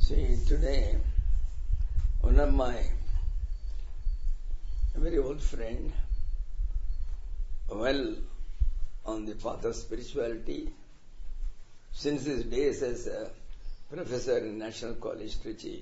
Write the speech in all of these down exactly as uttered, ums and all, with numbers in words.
See, today, one of my very old friend, well on the path of spirituality, since his days as a professor in National College, Trichy,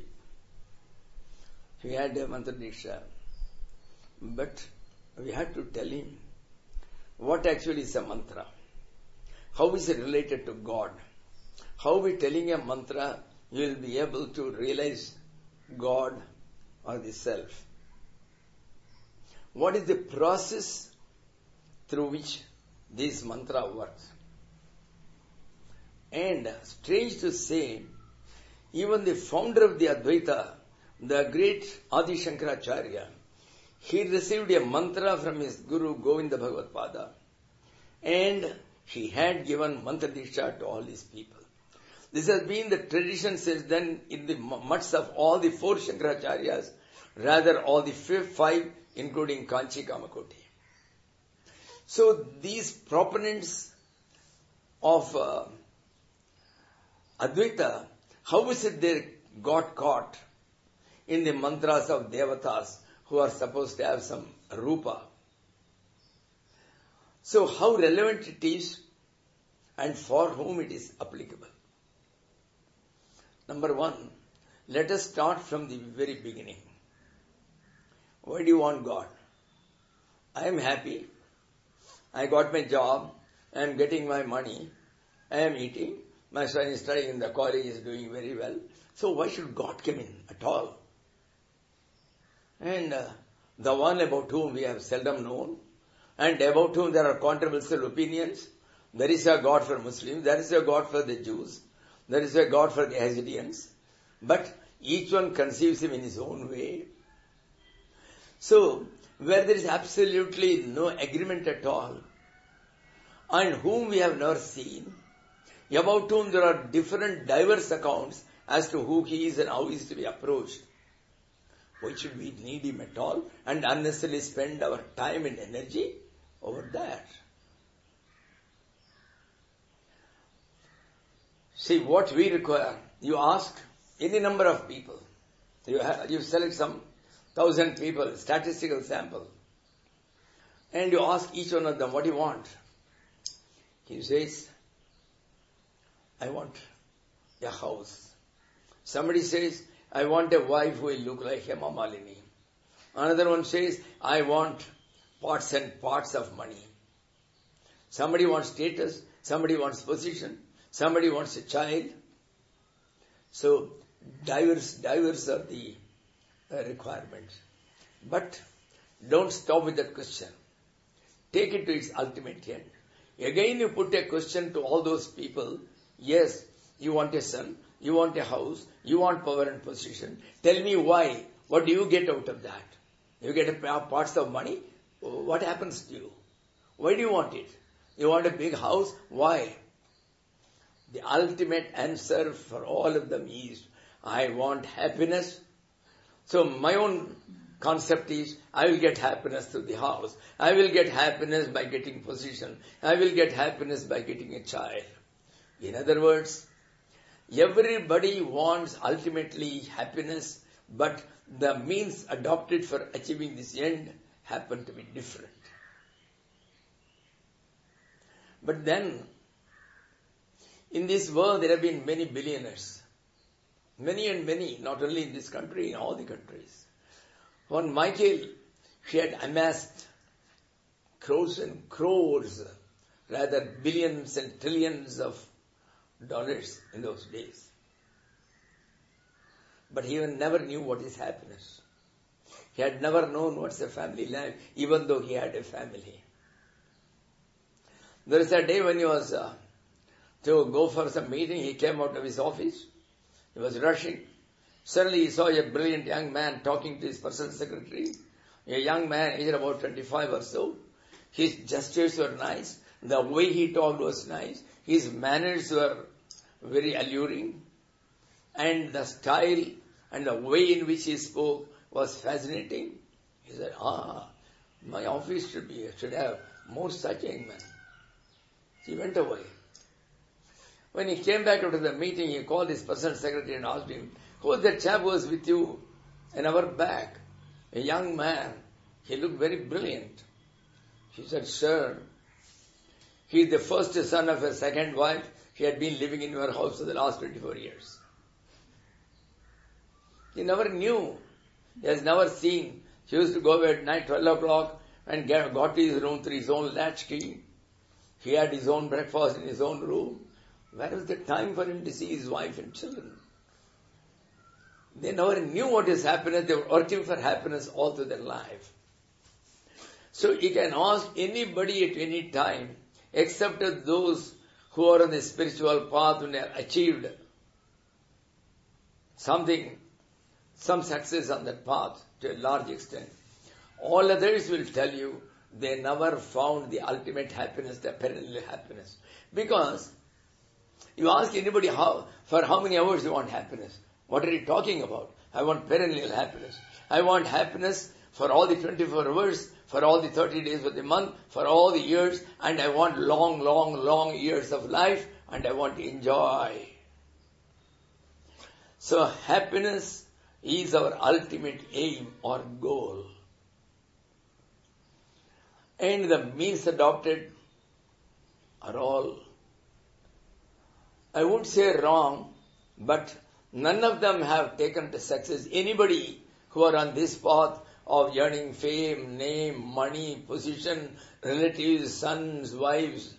he had a mantra diksha. But we had to tell him what actually is a mantra. How is it related to God? How we telling a mantra, you will be able to realize God or the self. What is the process through which this mantra works? And strange to say, even the founder of the Advaita, the great Adi Shankaracharya, he received a mantra from his Guru Govinda Bhagavad Pada, and he had given mantra diksha to all these people. This has been the tradition since then in the mutts of all the four Shankaracharyas, rather all the five, including Kanchi Kamakoti. So these proponents of uh, Advaita, how is it they got caught in the mantras of Devatas who are supposed to have some rupa? So how relevant it is and for whom it is applicable? Number one, let us start from the very beginning. Why do you want God? I am happy. I got my job. I am getting my money. I am eating. My son is studying in the college, is doing very well. So why should God come in at all? And uh, the one about whom we have seldom known, and about whom there are controversial opinions, there is a God for Muslims, there is a God for the Jews, there is a God for the Hasidians, but each one conceives him in his own way. So, where there is absolutely no agreement at all, and whom we have never seen, about whom there are different diverse accounts as to who he is and how he is to be approached, why should we need him at all and unnecessarily spend our time and energy over that? See, what we require, you ask any number of people. You, have, you select some thousand people, statistical sample, and you ask each one of them, what do you want? He says, I want a house. Somebody says, I want a wife who will look like Hema Malini. Another one says, I want parts and parts of money. Somebody wants status, somebody wants position, somebody wants a child. So, diverse, diverse are the uh, requirements. But don't stop with that question. Take it to its ultimate end. Again you put a question to all those people. Yes, you want a son, you want a house, you want power and position. Tell me why. What do you get out of that? You get a parts of money? What happens to you? Why do you want it? You want a big house? Why? The ultimate answer for all of them is, I want happiness. So my own concept is, I will get happiness through the house. I will get happiness by getting position. I will get happiness by getting a child. In other words, everybody wants ultimately happiness, but the means adopted for achieving this end happen to be different. But then, in this world there have been many billionaires. Many and many, not only in this country, in all the countries. One Michael, she had amassed crores and crores, rather billions and trillions of dollars in those days. But he never knew what is happiness. He had never known what's a family life, even though he had a family. There is a day when he was uh, to go for some meeting, he came out of his office. He was rushing. Suddenly he saw a brilliant young man talking to his personal secretary. A young man, aged about twenty-five or so. His gestures were nice. The way he talked was nice. His manners were very alluring. And the style and the way in which he spoke was fascinating. He said, ah, my office should be, should have more such young men. He went away. When he came back after the meeting, he called his personal secretary and asked him, Who was that chap who was with you an hour back? A young man. He looked very brilliant. She said, sir, he is the first son of a second wife. He had been living in your house for the last twenty-four years. He never knew. He has never seen. He used to go away at night, twelve o'clock, and get, got to his room through his own latchkey. He had his own breakfast in his own room. Where was the time for him to see his wife and children? They never knew what is happiness. They were working for happiness all through their life. So you can ask anybody at any time, except those who are on the spiritual path and have achieved something, some success on that path to a large extent. All others will tell you they never found the ultimate happiness, the perennial happiness. Because you ask anybody how, for how many hours you want happiness. What are you talking about? I want perennial happiness. I want happiness for all the twenty-four hours, for all the thirty days of the month, for all the years, and I want long, long, long years of life, and I want to enjoy. So happiness is our ultimate aim or goal. And the means adopted are all, I won't say wrong, but none of them have taken to success. Anybody who are on this path of yearning fame, name, money, position, relatives, sons, wives,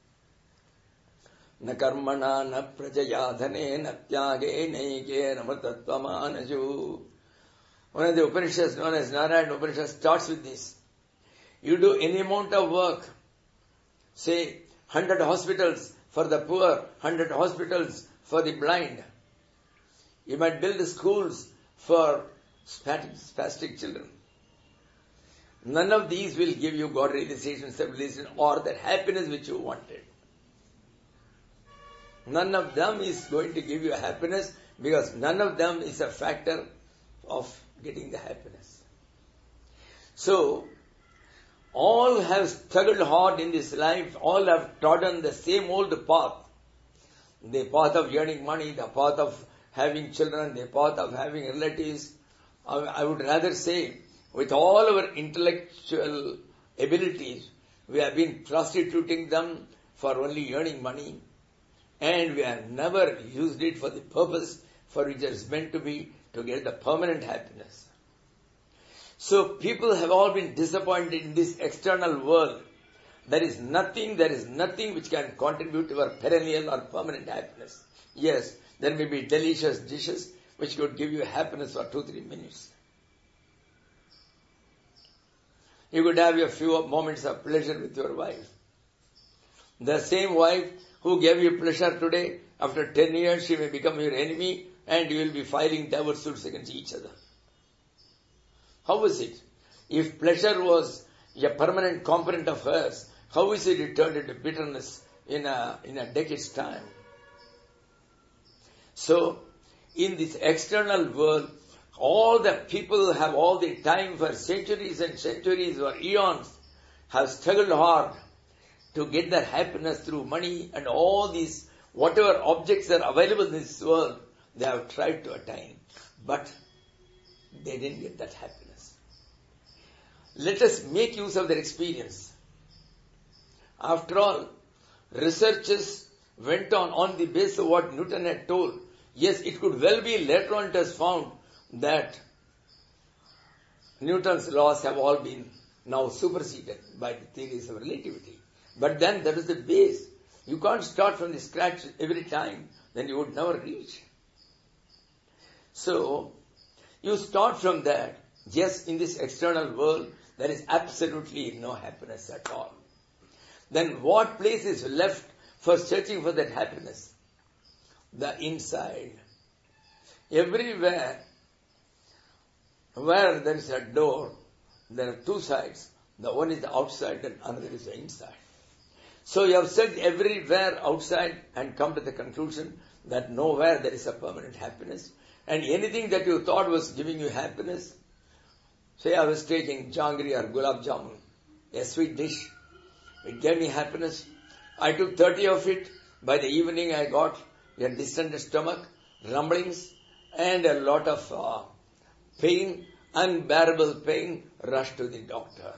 na karmana, na prajaya dhane, na tyage, naike, namatatvamanajo. One of the Upanishads known as Narayana Upanishad starts with this. You do any amount of work, say one hundred hospitals for the poor, one hundred hospitals for the blind. You might build schools for spastic children. None of these will give you God realization, self-realization, or that happiness which you wanted. None of them is going to give you happiness because none of them is a factor of getting the happiness. So, all have struggled hard in this life, all have trodden the same old path. The path of earning money, the path of having children, the path of having relatives. I would rather say, with all our intellectual abilities, we have been prostituting them for only earning money, and we have never used it for the purpose for which it is meant to be, to get the permanent happiness. So people have all been disappointed in this external world. There is nothing, there is nothing which can contribute to our perennial or permanent happiness. Yes, there may be delicious dishes which could give you happiness for two, three minutes. You could have a few moments of pleasure with your wife. The same wife who gave you pleasure today, after ten years she may become your enemy and you will be filing divorce suits against each other. How is it? If pleasure was a permanent component of hers, how is it it turned into bitterness in a, in a decade's time? So, in this external world, all the people have all the time for centuries and centuries or eons have struggled hard to get their happiness through money and all these, whatever objects are available in this world, they have tried to attain. But they didn't get that happiness. Let us make use of their experience. After all, researchers went on on the basis of what Newton had told. Yes, it could well be later on it has found that Newton's laws have all been now superseded by the theories of relativity. But then that is the base. You can't start from the scratch every time, then you would never reach. So, you start from that. Yes, in this external world, there is absolutely no happiness at all. Then what place is left for searching for that happiness? The inside. Everywhere where there is a door, there are two sides. The one is the outside and another is the inside. So you have searched everywhere outside and come to the conclusion that nowhere there is a permanent happiness. And anything that you thought was giving you happiness, say I was taking jangri or gulab jamun, a sweet dish, it gave me happiness. I took thirty of it. By the evening I got a distended stomach, rumblings, and a lot of uh, pain, unbearable pain, rush to the doctor.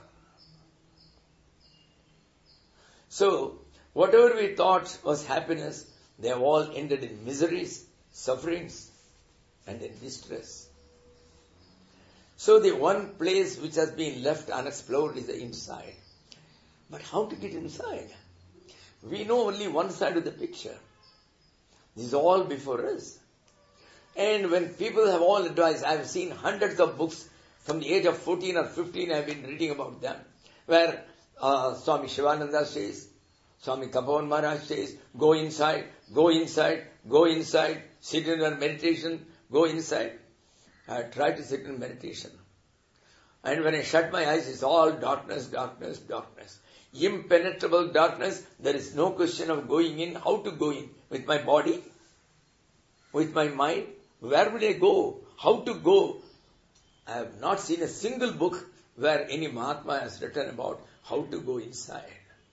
So, whatever we thought was happiness, they have all ended in miseries, sufferings, and in distress. So the one place which has been left unexplored is the inside. But how to get inside? We know only one side of the picture. This is all before us. And when people have all advised, I have seen hundreds of books from the age of fourteen or fifteen, I have been reading about them, where uh, Swami Shivananda says, Swami Tapovan Maharaj says, go inside, go inside, go inside, sit in your meditation, go inside. I try to sit in meditation. And when I shut my eyes, it's all darkness, darkness, darkness. Impenetrable darkness. There is no question of going in. How to go in? With my body? With my mind? Where will I go? How to go? I have not seen a single book where any Mahatma has written about how to go inside.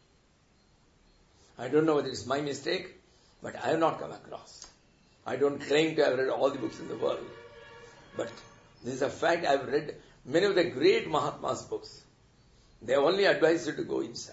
I don't know whether it's my mistake, but I have not come across. I don't claim to have read all the books in the world. But this is a fact. I have read many of the great Mahatma's books. They only advise you to go inside.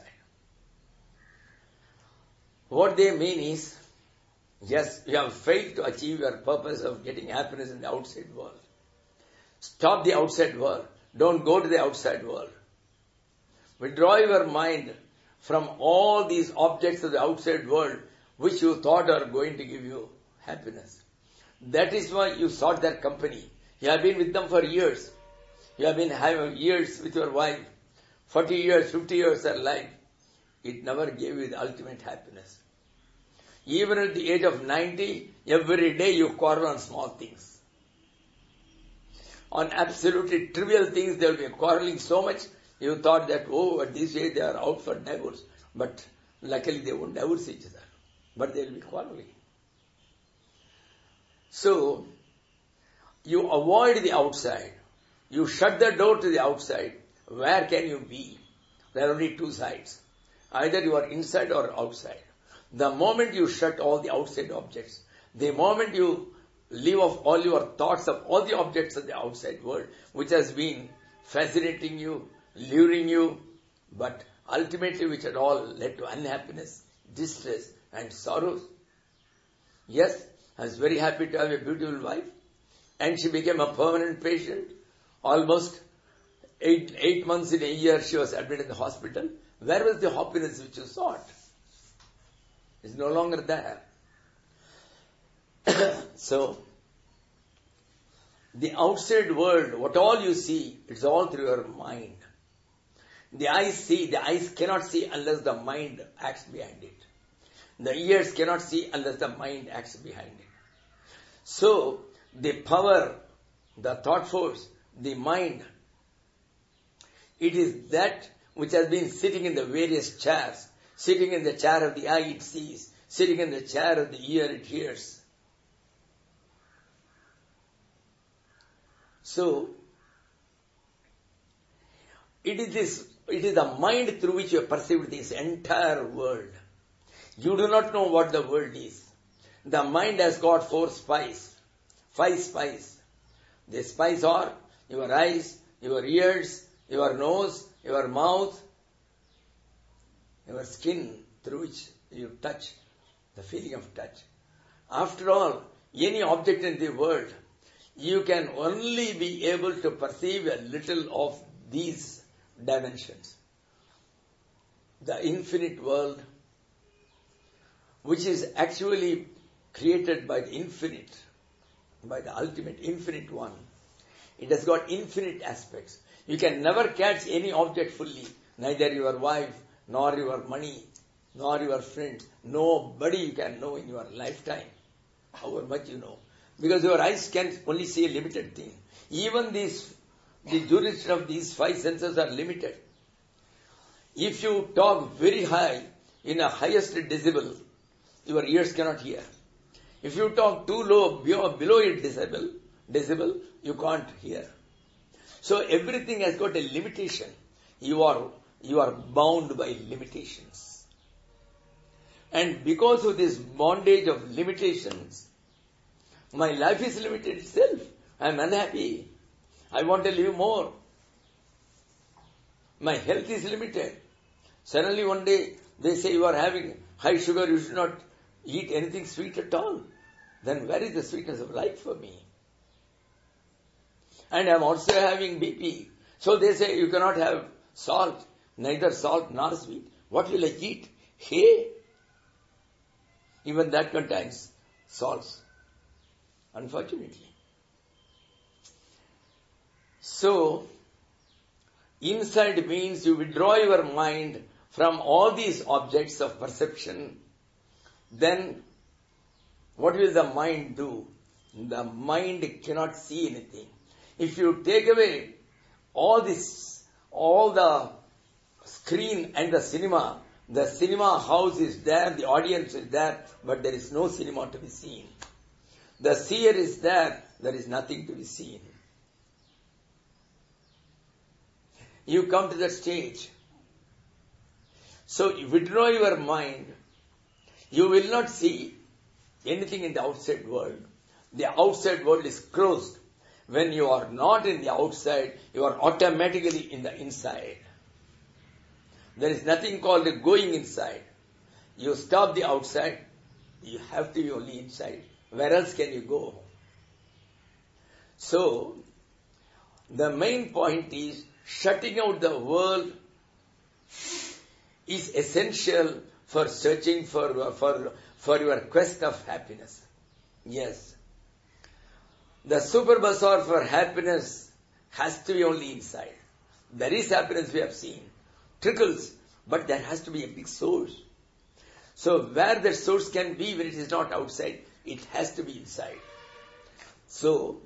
What they mean is, yes, you have failed to achieve your purpose of getting happiness in the outside world. Stop the outside world. Don't go to the outside world. Withdraw your mind from all these objects of the outside world which you thought are going to give you happiness. That is why you sought their company. You have been with them for years. You have been having years with your wife. forty years, fifty years of life. It never gave you the ultimate happiness. Even at the age of ninety, every day you quarrel on small things. On absolutely trivial things, they will be quarreling so much, you thought that, oh, at this age they are out for divorce. But luckily they won't divorce each other. But they will be quarreling. So, you avoid the outside. You shut the door to the outside. Where can you be? There are only two sides. Either you are inside or outside. The moment you shut all the outside objects, the moment you leave off all your thoughts of all the objects of the outside world, which has been fascinating you, luring you, but ultimately which had all led to unhappiness, distress and sorrows. Yes, I was very happy to have a beautiful wife, and she became a permanent patient. Almost eight, eight months in a year she was admitted in the hospital. Where was the happiness which you sought? It's no longer there. So, the outside world, what all you see, it's all through your mind. The eyes see, the eyes cannot see unless the mind acts behind it. The ears cannot see unless the mind acts behind it. So, the power, the thought force, the mind, it is that which has been sitting in the various chairs. Sitting in the chair of the eye, it sees. Sitting in the chair of the ear, it hears. So, it is this, it is the mind through which you perceive this entire world. You do not know what the world is. The mind has got four spies, five spies. The spies are your eyes, your ears, your nose, your mouth, your skin through which you touch, the feeling of touch. After all, any object in the world, you can only be able to perceive a little of these dimensions. The infinite world, which is actually created by the infinite, by the ultimate infinite one. It has got infinite aspects. You can never catch any object fully, neither your wife, nor your money, nor your friend. Nobody you can know in your lifetime, however much you know. Because your eyes can only see a limited thing. Even these, the jurisdiction of these five senses are limited. If you talk very high, in a highest decibel, your ears cannot hear. If you talk too low, below a decibel, decibel, you can't hear. So everything has got a limitation. You are, you are bound by limitations. And because of this bondage of limitations, My life is limited itself. I am unhappy. I want to live more. My health is limited. Suddenly one day they say you are having high sugar, you should not eat anything sweet at all. Then where is the sweetness of life for me? And I am also having B P. So they say you cannot have salt, neither salt nor sweet. What will I eat? Hay? Even that contains salts, unfortunately. So, inside means you withdraw your mind from all these objects of perception. Then, what will the mind do? The mind cannot see anything. If you take away all this, all the screen and the cinema, the cinema house is there, the audience is there, but there is no cinema to be seen. The seer is there, there is nothing to be seen. You come to that stage. So you withdraw your mind, you will not see anything in the outside world. The outside world is closed. When you are not in the outside, you are automatically in the inside. There is nothing called going inside. You stop the outside, you have to be only inside. Where else can you go? So, the main point is shutting out the world is essential for searching for, for, for your quest of happiness. Yes. The super bazaar for happiness has to be only inside. There is happiness we have seen. Trickles, but there has to be a big source. So where that source can be when it is not outside, it has to be inside. So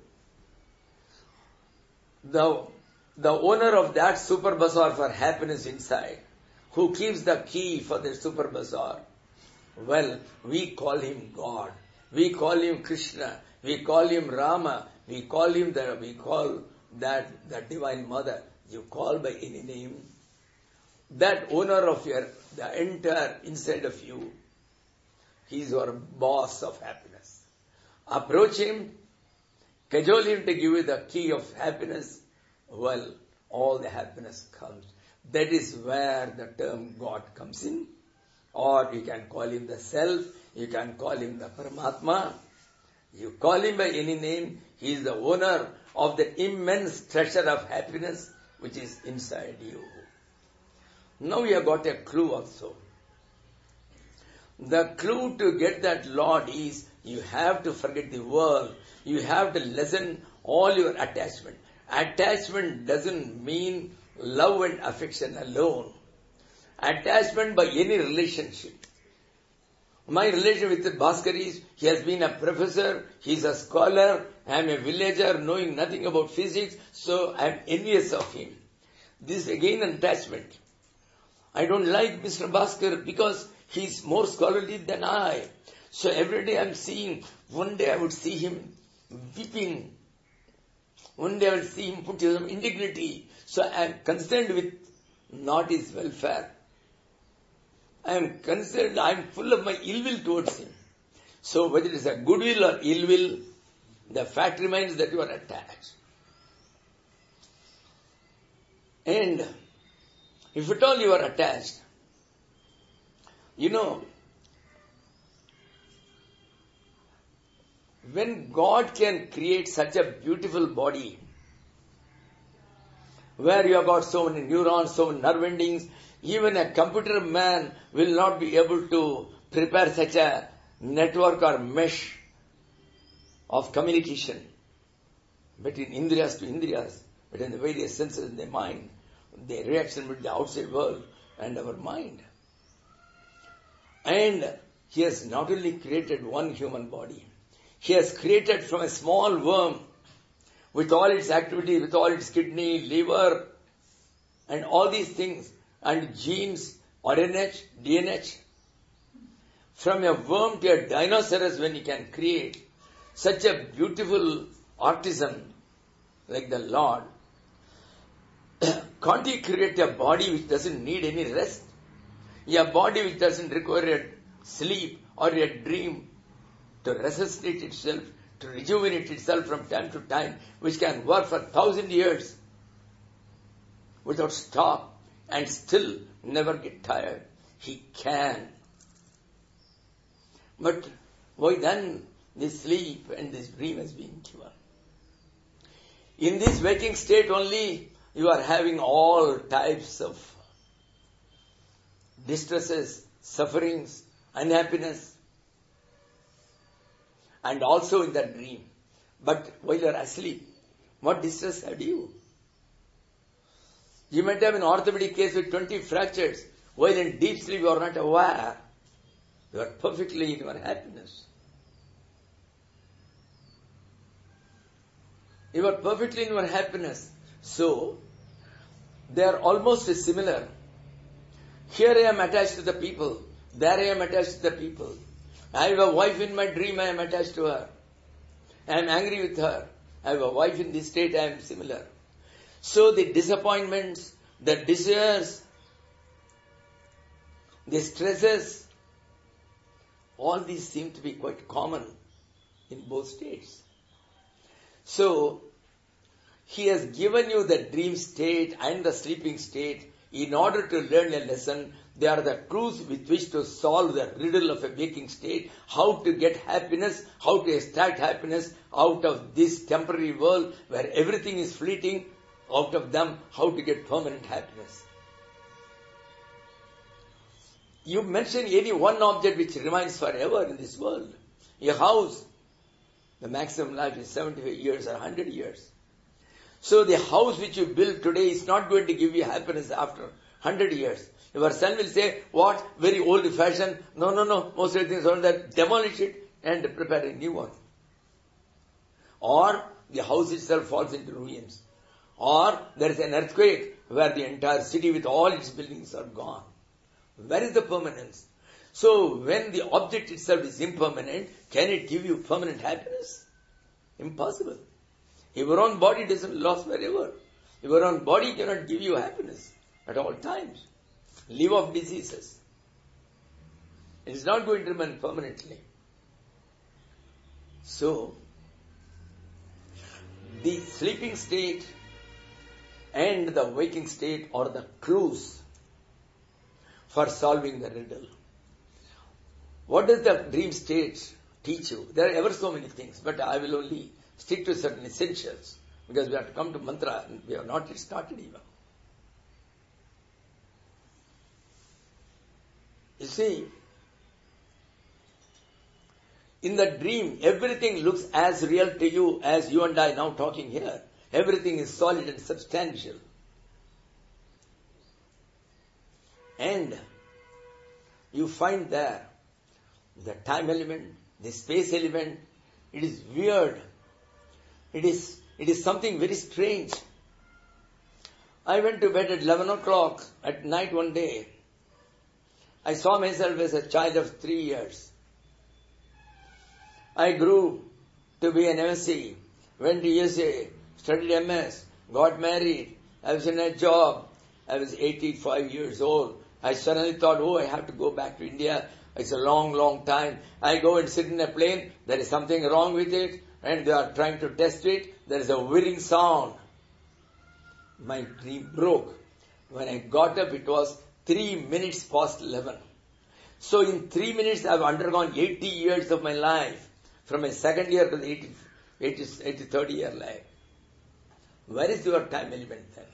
the, the owner of that super bazaar for happiness inside, who keeps the key for the super bazaar, well, we call him God. We call him Krishna. We call him Rama. We call him the, we call that the Divine Mother. You call by any name. That owner of your, the entire inside of you, he is your boss of happiness. Approach him, cajole him to give you the key of happiness. Well, all the happiness comes. That is where the term God comes in. Or you can call him the Self, you can call him the Paramatma. You call him by any name, he is the owner of the immense treasure of happiness which is inside you. Now you have got a clue also. The clue to get that Lord is you have to forget the world. You have to lessen all your attachment. Attachment doesn't mean love and affection alone. Attachment by any relationship. My relation with Bhaskar is, he has been a professor, he is a scholar, I am a villager knowing nothing about physics, so I am envious of him. This is again an attachment. I don't like Mister Bhaskar because he is more scholarly than I. So every day I am seeing, one day I would see him weeping. One day I will see him put some indignity. So I am concerned with not his welfare. I am concerned, I am full of my ill will towards him. So whether it is a good will or ill will, the fact remains that you are attached. And if at all you are attached, you know, when God can create such a beautiful body, where you have got so many neurons, so many nerve endings, even a computer man will not be able to prepare such a network or mesh of communication between indriyas to indriyas, between the various senses in the mind, the reaction with the outside world and our mind. And he has not only created one human body, he has created from a small worm with all its activity, with all its kidney, liver, and all these things, and genes, R N H, D N H. From a worm to a dinosaur, when he can create such a beautiful artisan like the Lord, can't he create a body which doesn't need any rest? A body which doesn't require a sleep or a dream to resuscitate itself, to rejuvenate itself from time to time, which can work for thousand years without stop and still never get tired. He can. But why then this sleep and this dream has been given? In this waking state only, you are having all types of distresses, sufferings, unhappiness, and also in that dream. But while you are asleep, what distress had you? You might have an orthopedic case with twenty fractures, while in deep sleep you are not aware. You are perfectly in your happiness. You are perfectly in your happiness. So, they are almost similar. Here I am attached to the people. There I am attached to the people. I have a wife in my dream, I am attached to her. I am angry with her. I have a wife in this state, I am similar. So the disappointments, the desires, the stresses, all these seem to be quite common in both states. So, he has given you the dream state and the sleeping state in order to learn a lesson. They are the clues with which to solve the riddle of a waking state, how to get happiness, how to extract happiness out of this temporary world where everything is fleeting, out of them, how to get permanent happiness. You mention any one object which remains forever in this world. A house, the maximum life is seventy-five years or one hundred years. So the house which you build today is not going to give you happiness after one hundred years. Your son will say, what? Very old fashioned. No, no, no. Most of the things are that. Demolish it and prepare a new one. Or the house itself falls into ruins. Or there is an earthquake where the entire city with all its buildings are gone. Where is the permanence? So when the object itself is impermanent, can it give you permanent happiness? Impossible. Your own body doesn't last forever. Your own body cannot give you happiness at all times. Live off diseases. It is not going to remain permanently. So, the sleeping state and the waking state are the clues for solving the riddle. What does the dream state teach you? There are ever so many things, but I will only stick to certain essentials because we have to come to mantra and we have not yet started even. You see, in the dream, everything looks as real to you as you and I now talking here. Everything is solid and substantial. And you find there the time element, the space element. It is weird. It is, it is something very strange. I went to bed at eleven o'clock at night one day. I saw myself as a child of three years. I grew to be an M S c, went to U S A, studied M S, got married. I was in a job. I was eighty-five years old. I suddenly thought, oh, I have to go back to India. It's a long, long time. I go and sit in a plane. There is something wrong with it. And they are trying to test it. There is a whirring sound. My dream broke. When I got up, it was three minutes past eleven. So in three minutes, I have undergone eighty years of my life. From my second year to the eighty, eighty, eighty, thirty year life. Where is your time element then?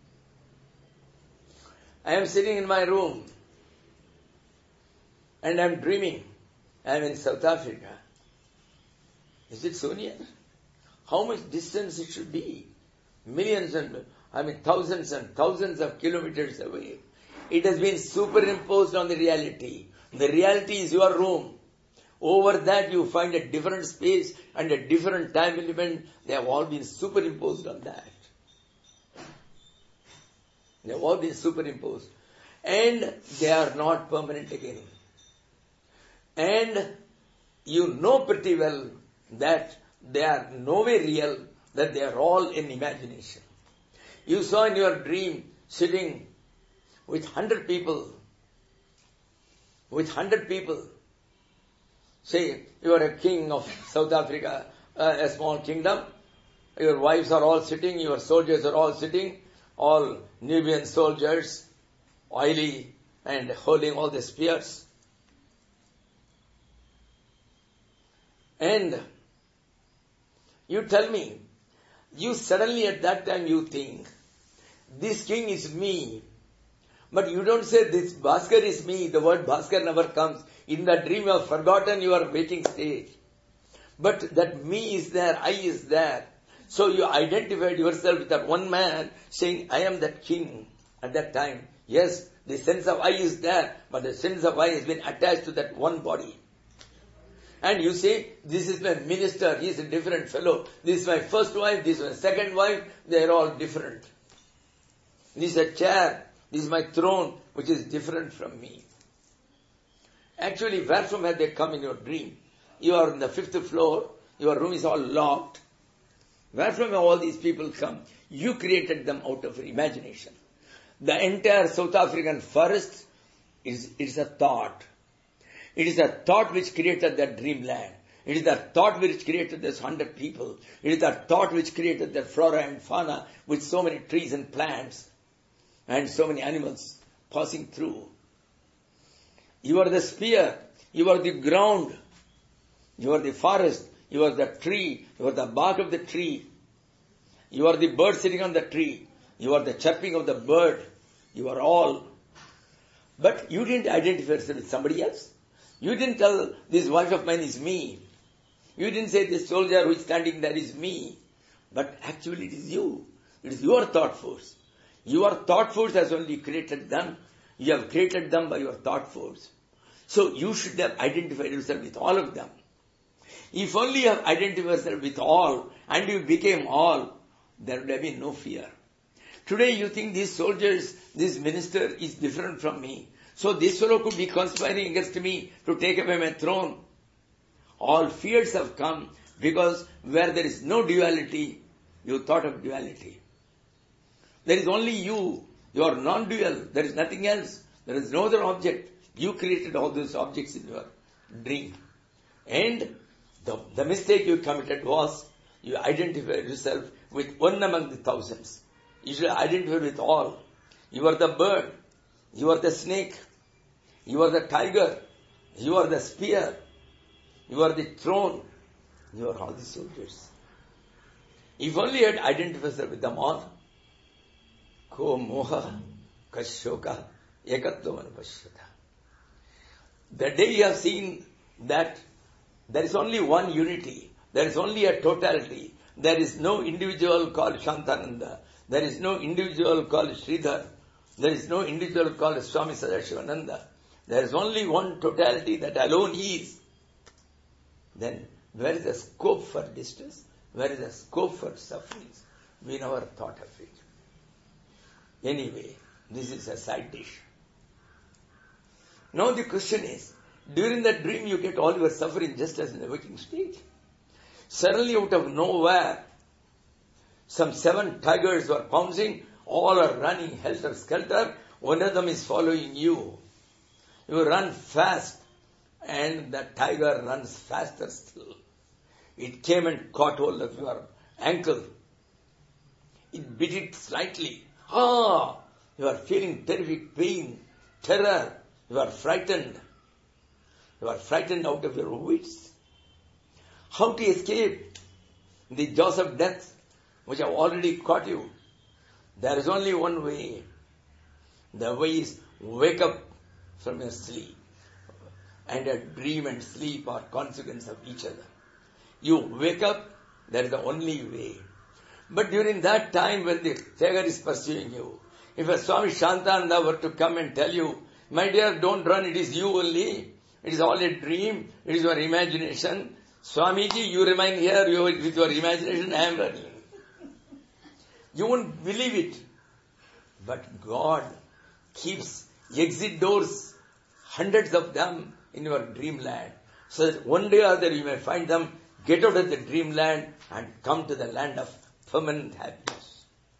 I am sitting in my room. And I am dreaming. I am in South Africa. Is it so near? How much distance it should be? Millions and, I mean thousands and thousands of kilometers away. It has been superimposed on the reality. The reality is your room. Over that you find a different space and a different time element. They have all been superimposed on that. They have all been superimposed. And they are not permanent again. And you know pretty well that they are no way real, that they are all in imagination. You saw in your dream sitting with hundred people, with hundred people. Say, you are a king of South Africa, uh, a small kingdom. Your wives are all sitting, your soldiers are all sitting, all Nubian soldiers, oily and holding all the spears. And you tell me, you suddenly at that time you think, this king is me. But you don't say, this Bhaskar is me. The word Bhaskar never comes. In the dream you have forgotten your waking stage. But that me is there, I is there. So you identified yourself with that one man saying, I am that king at that time. Yes, the sense of I is there, but the sense of I has been attached to that one body. And you say, this is my minister, he is a different fellow. This is my first wife, this is my second wife, they are all different. This is a chair, this is my throne, which is different from me. Actually, where from have they come in your dream? You are on the fifth floor, your room is all locked. Where from have all these people come? You created them out of your imagination. The entire South African forest is, is a thought. It is a thought which created that dreamland. It is the thought which created this hundred people. It is the thought which created the flora and fauna with so many trees and plants and so many animals passing through. You are the spear. You are the ground. You are the forest. You are the tree. You are the bark of the tree. You are the bird sitting on the tree. You are the chirping of the bird. You are all. But you didn't identify yourself with somebody else. You didn't tell, this wife of mine is me. You didn't say, this soldier who is standing there is me. But actually it is you. It is your thought force. Your thought force has only created them. You have created them by your thought force. So you should have identified yourself with all of them. If only you have identified yourself with all and you became all, there would have been no fear. Today you think these soldiers, this minister is different from me. So this fellow could be conspiring against me to take away my throne. All fears have come because where there is no duality, you thought of duality. There is only you. You are non-dual. There is nothing else. There is no other object. You created all those objects in your dream. And the, the mistake you committed was you identified yourself with one among the thousands. You should identify with all. You are the bird. You are the snake. You are the tiger. You are the spear. You are the throne. You are all the soldiers. If only you had identified yourself with them all. Ko moha kashoka ekatvam anupashyata. The day you have seen that there is only one unity, there is only a totality, there is no individual called Shantananda, there is no individual called Sridhar, there is no individual called Swami Sadashivananda, there is only one totality that alone is. Then where is the scope for distress? Where is the scope for sufferings? We never thought of it. Anyway, this is a side dish. Now the question is, during that dream you get all your suffering just as in the waking state. Suddenly out of nowhere, some seven tigers were pouncing, all are running helter-skelter, one of them is following you. You run fast and the tiger runs faster still. It came and caught hold of your ankle. It bit it slightly. Ah! You are feeling terrific pain, terror. You are frightened. You are frightened out of your wits. How to escape the jaws of death which have already caught you? There is only one way. The way is wake up from your sleep. And a dream and sleep are consequence of each other. You wake up, that is the only way. But during that time when the tiger is pursuing you, if a Swami Shantananda were to come and tell you, my dear, don't run, it is you only, it is all a dream, it is your imagination. Swamiji, you remain here you, with your imagination, I am running. You won't believe it. But God keeps exit doors, hundreds of them in your dreamland, so that one day or other you may find them, get out of the dreamland and come to the land of permanent happiness.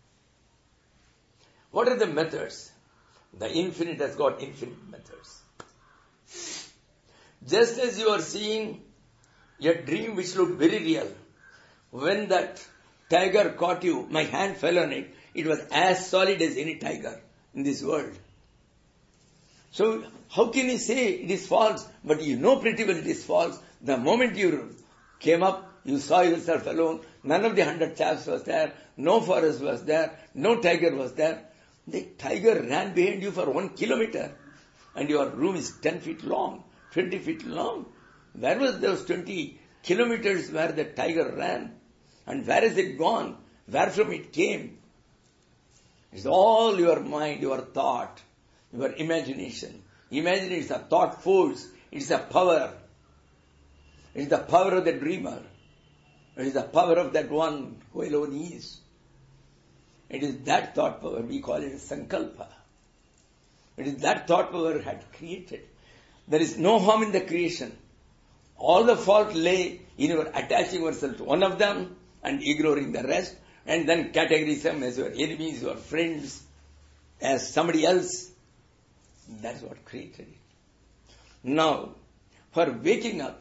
What are the methods? The infinite has got infinite methods. Just as you are seeing a dream which looked very real, when that tiger caught you, my hand fell on it. It was as solid as any tiger in this world. So how can you say it is false? But you know pretty well it is false. The moment you came up, you saw yourself alone. None of the hundred chaps was there. No forest was there. No tiger was there. The tiger ran behind you for one kilometer. And your room is ten feet long, twenty feet long. Where was those twenty kilometers where the tiger ran? And where is it gone? Where from it came? It's all your mind, your thought, your imagination. Imagine it's a thought force. It's a power. It's the power of the dreamer. It is the power of that one who alone is. It is that thought power. We call it sankalpa. It is that thought power had created. There is no harm in the creation. All the fault lay in your attaching yourself to one of them and ignoring the rest, and then categorize them as your enemies, your friends, as somebody else. That's what created it. Now, for waking up,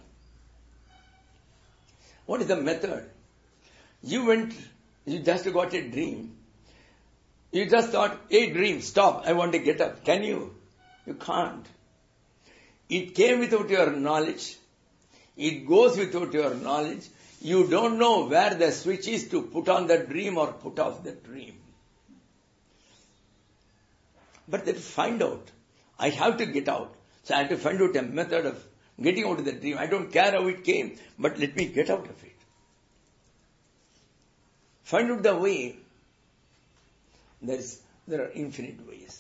what is the method? You went, you just got a dream. You just thought, hey dream, stop, I want to get up. Can you? You can't. It came without your knowledge. It goes without your knowledge. You don't know where the switch is to put on the dream or put off the dream. But then find out. I have to get out. So I have to find out a method of getting out of the dream. I don't care how it came, but let me get out of it. Find out the way. There is, there are infinite ways.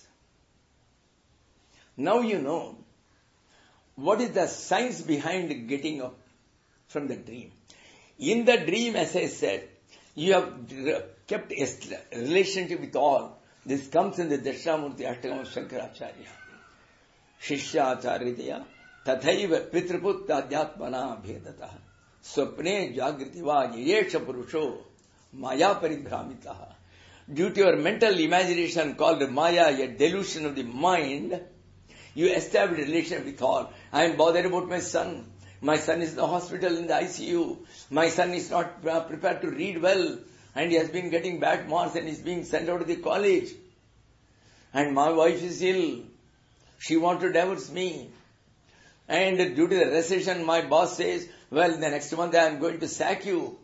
Now you know what is the science behind getting up from the dream. In the dream, as I said, you have kept a relationship with all. This comes in the Dakshinamurti Ashtakam of Shankaracharya. Shishya Acharyataya Tathaiva Pitriputta Adhyatmana Bhedataha Swapne Jagritiva Yesha Purusho Maya Paribhramitaha. Due to your mental imagination called Maya, a delusion of the mind, you establish a relation with all. I am bothered about my son. My son is in the hospital in the I C U. My son is not uh, prepared to read well. And he has been getting bad marks and is being sent out to the college. And my wife is ill. She wants to divorce me. And due to the recession, my boss says, well, the next month I am going to sack you.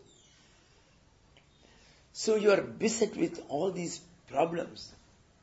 So you are beset with all these problems.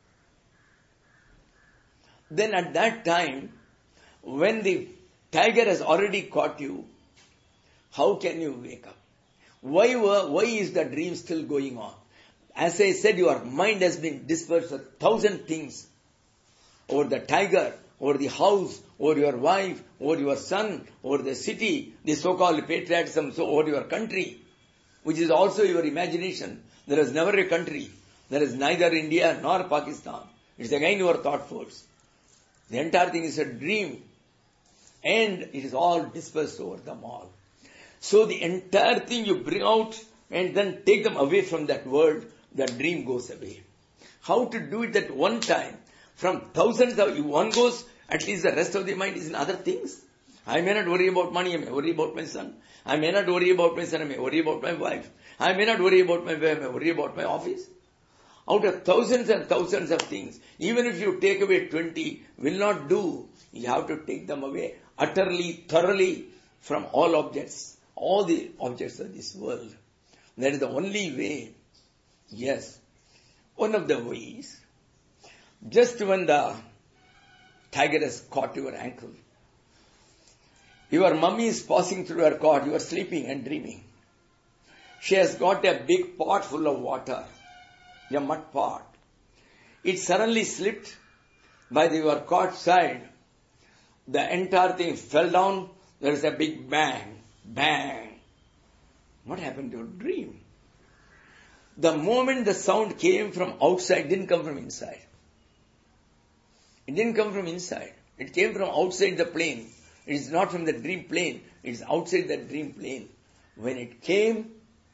Then at that time, when the tiger has already caught you, how can you wake up? Why, why is the dream still going on? As I said, your mind has been dispersed with a thousand things. Over the tiger, over the house, over your wife, over your son, over the city, the so-called patriotism, so over your country, which is also your imagination. There is never a country. There is neither India nor Pakistan. It's again your thought force. The entire thing is a dream. And it is all dispersed over them all. So the entire thing you bring out and then take them away from that world, the dream goes away. How to do it at one time? From thousands of, one goes, at least the rest of the mind is in other things. I may not worry about money, I may worry about my son. I may not worry about my son, I may worry about my wife. I may not worry about my wife, I may worry about my office. Out of thousands and thousands of things, even if you take away twenty, will not do. You have to take them away utterly, thoroughly from all objects, all the objects of this world. That is the only way. Yes, one of the ways. Just when the tiger has caught your ankle, your mummy is passing through her cot, you are sleeping and dreaming. She has got a big pot full of water, a mud pot. It suddenly slipped by the, your cot side. The entire thing fell down. There is a big bang, bang. What happened to your dream? The moment the sound came from outside, it didn't come from inside. It didn't come from inside. It came from outside the plane. It is not from the dream plane. It is outside the dream plane. When it came,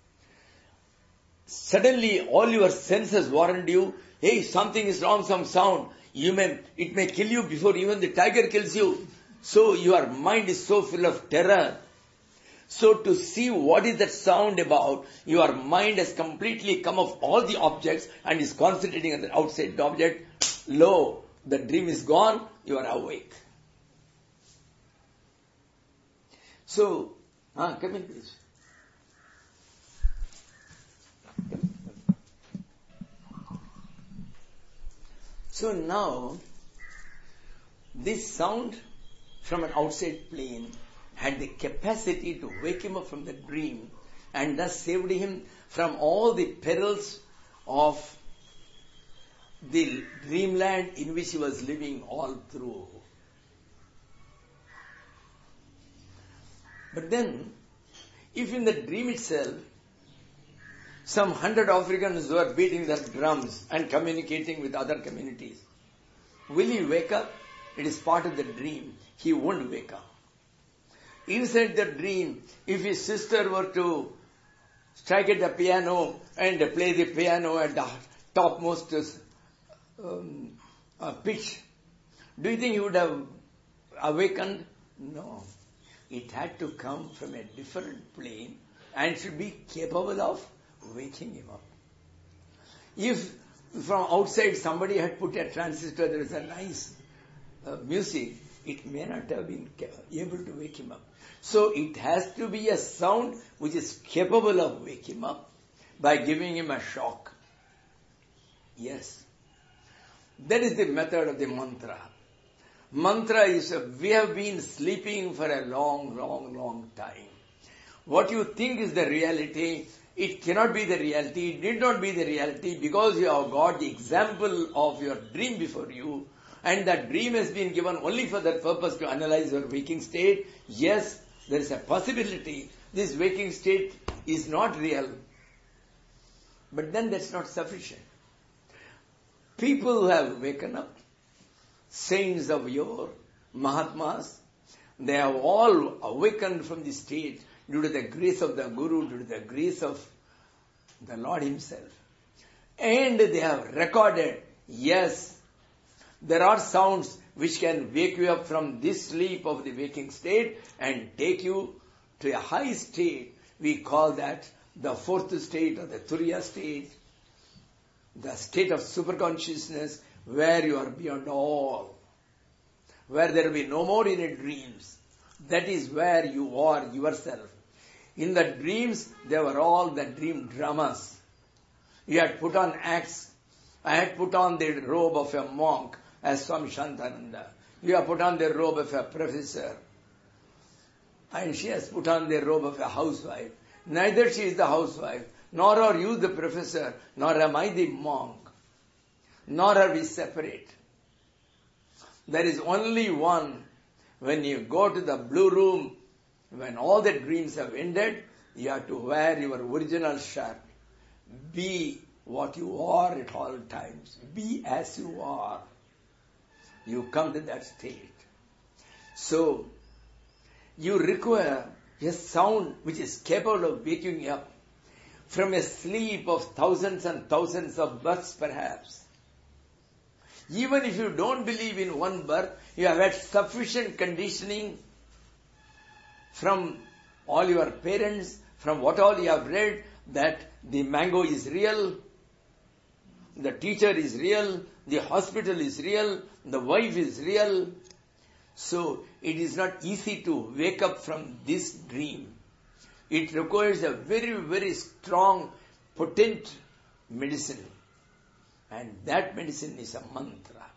suddenly all your senses warned you, hey, something is wrong, some sound. You may, it may kill you before even the tiger kills you. So your mind is so full of terror. So to see what is that sound about, your mind has completely come off all the objects and is concentrating on the outside object. Lo, the dream is gone, you are awake. So, ah, come in please. So now, this sound from an outside plane had the capacity to wake him up from the dream and thus saved him from all the perils of the dreamland in which he was living all through. But then, if in the dream itself, some hundred Africans were beating their drums and communicating with other communities, will he wake up? It is part of the dream. He won't wake up. Inside the dream, if his sister were to strike at the piano and play the piano at the topmost um, uh, pitch, do you think he would have awakened? No. It had to come from a different plane and should be capable of waking him up. If from outside somebody had put a transistor, there is a nice uh, music, it may not have been able to wake him up. So it has to be a sound which is capable of waking him up by giving him a shock. Yes. That is the method of the mantra. Mantra is, a, we have been sleeping for a long, long, long time. What you think is the reality, it cannot be the reality, it did not be the reality because you have got the example of your dream before you, and that dream has been given only for that purpose to analyze your waking state. Yes, there is a possibility this waking state is not real. But then that's not sufficient. People who have waken up, saints of yore, Mahatmas, they have all awakened from the state due to the grace of the Guru, due to the grace of the Lord Himself. And they have recorded, yes, there are sounds which can wake you up from this sleep of the waking state and take you to a high state. We call that the fourth state or the Turiya state, the state of superconsciousness where you are beyond all, where there will be no more inner dreams. That is where you are yourself. In the dreams, they were all the dream dramas. You had put on acts. I had put on the robe of a monk as Swami Shantananda. You have put on the robe of a professor. And she has put on the robe of a housewife. Neither she is the housewife, nor are you the professor, nor am I the monk. Nor are we separate. There is only one. When you go to the blue room, when all the dreams have ended, you have to wear your original shirt. Be what you are at all times. Be as you are. You come to that state. So, you require a sound which is capable of waking you up from a sleep of thousands and thousands of births perhaps. Even if you don't believe in one birth, you have had sufficient conditioning from all your parents, from what all you have read, that the mango is real, the teacher is real, the hospital is real, the wife is real. So it is not easy to wake up from this dream. It requires a very, very strong, potent medicine. And that medicine is a mantra.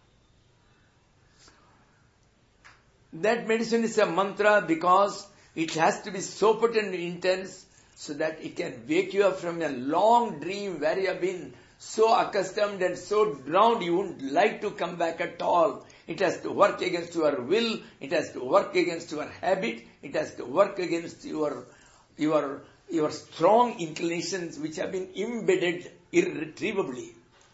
That medicine is a mantra because it has to be so potent and intense so that it can wake you up from a long dream where you have been so accustomed and so drowned you wouldn't like to come back at all. It has to work against your will, it has to work against your habit, it has to work against your, your, your strong inclinations which have been embedded irretrievably.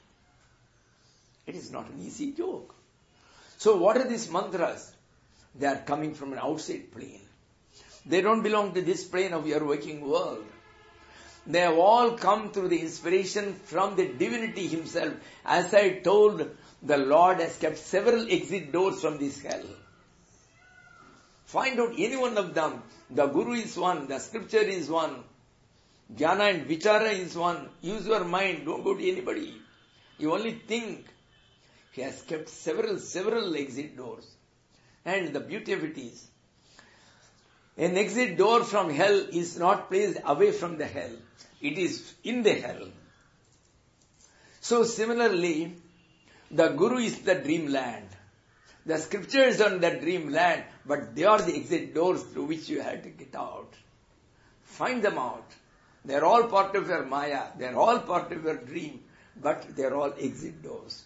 It is not an easy joke. So what are these mantras? They are coming from an outside plane. They don't belong to this plane of your waking world. They have all come through the inspiration from the divinity himself. As I told, the Lord has kept several exit doors from this hell. Find out any one of them. The Guru is one, the scripture is one, Jnana and Vichara is one. Use your mind, don't go to anybody. You only think. He has kept several, several exit doors. And the beauty of it is, an exit door from hell is not placed away from the hell. It is in the hell. So similarly, the Guru is the dreamland. The scriptures are the dreamland, but they are the exit doors through which you have to get out. Find them out. They are all part of your Maya. They are all part of your dream, but they are all exit doors.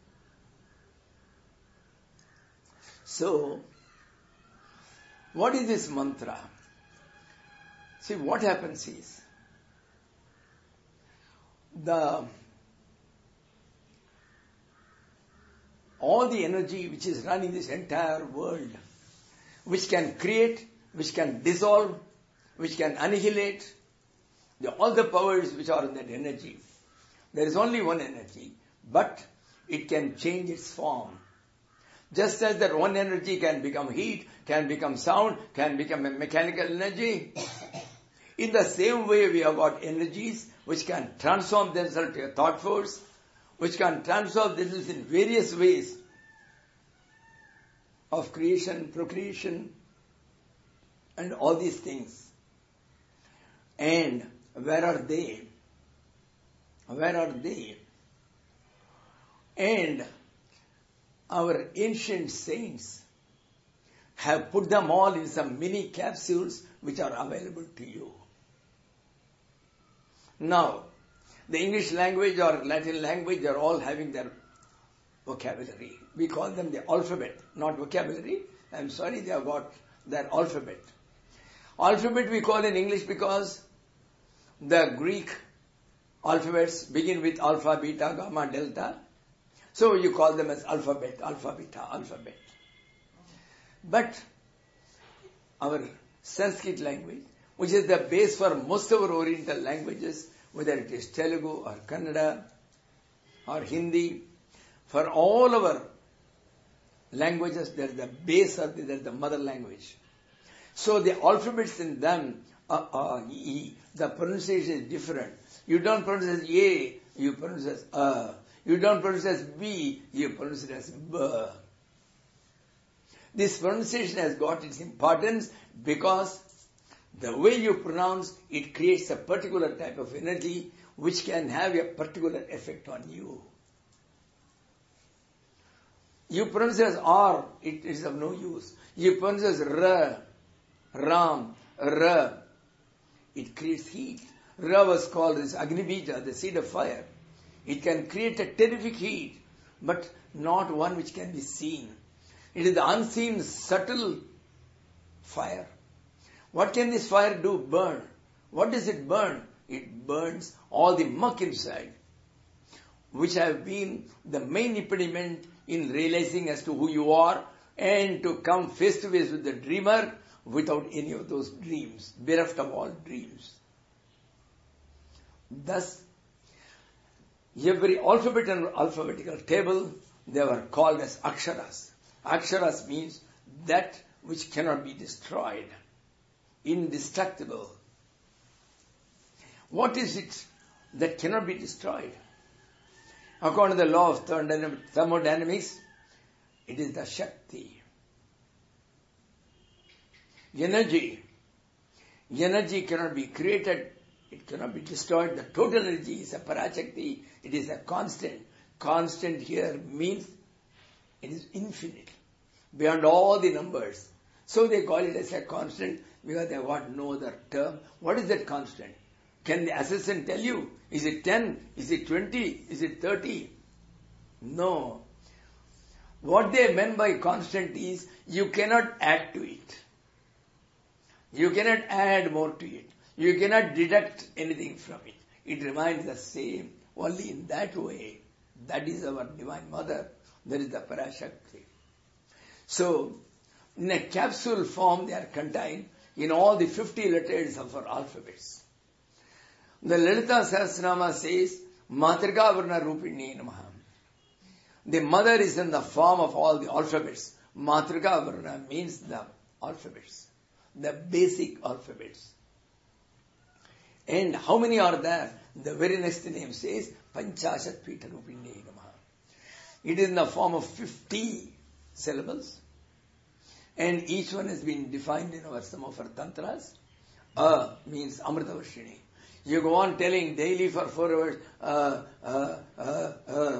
So, what is this mantra? See, what happens is, the all the energy which is running this entire world, which can create, which can dissolve, which can annihilate, the, all the powers which are in that energy. There is only one energy, but it can change its form. Just as that one energy can become heat, can become sound, can become a mechanical energy, in the same way we have got energies which can transform themselves to a thought force, which can transform themselves in various ways of creation, procreation, and all these things. And where are they? Where are they? And our ancient saints have put them all in some mini capsules which are available to you. Now, the English language or Latin language, they are all having their vocabulary. We call them the alphabet, not vocabulary. I'm sorry, they have got their alphabet. Alphabet we call in English because the Greek alphabets begin with alpha, beta, gamma, delta. So you call them as alphabet, alpha, beta, alphabet. But our Sanskrit language, which is the base for most of our Oriental languages, whether it is Telugu or Kannada or Hindi, for all our languages, there is the base or there is the mother language. So the alphabets in them, uh, uh, e, the pronunciation is different. You don't pronounce as A, you pronounce as A. You don't pronounce as B, you pronounce it as B. This pronunciation has got its importance because the way you pronounce, it creates a particular type of energy which can have a particular effect on you. You pronounce it as R, it is of no use. You pronounce it as R, Ram, R, it creates heat. Ra was called this Agnibija, the seed of fire. It can create a terrific heat, but not one which can be seen. It is the unseen, subtle fire. What can this fire do? Burn. What does it burn? It burns all the muck inside, which have been the main impediment in realizing as to who you are and to come face to face with the dreamer without any of those dreams, bereft of all dreams. Thus, every alphabet and alphabetical table, they were called as aksharas. Aksharas means that which cannot be destroyed, indestructible. What is it that cannot be destroyed? According to the law of thermodynamics, it is the Shakti. Energy. Energy cannot be created. It cannot be destroyed. The total energy is a Parashakti. It is a constant. Constant here means it is infinite, beyond all the numbers. So they call it as a constant because they have got no other term. What is that constant? Can the assistant tell you? Is it ten? Is it twenty? Is it thirty? No. What they meant by constant is you cannot add to it. You cannot add more to it. You cannot deduct anything from it. It remains the same. Only in that way. That is our Divine Mother. That is the Parashakti. So, in a capsule form they are contained in all the fifty letters of our alphabets. The Lalita Sahasranama says, Matrika Varna Rupini Namaha. The mother is in the form of all the alphabets. Matrika Varna means the alphabets. The basic alphabets. And how many are there? The very next name says, Panchashat Pita Rupinne Namaha. It is in the form of fifty syllables. And each one has been defined in our some of our tantras. A means Amritavarshini. You go on telling daily for four hours, uh, uh, uh, uh.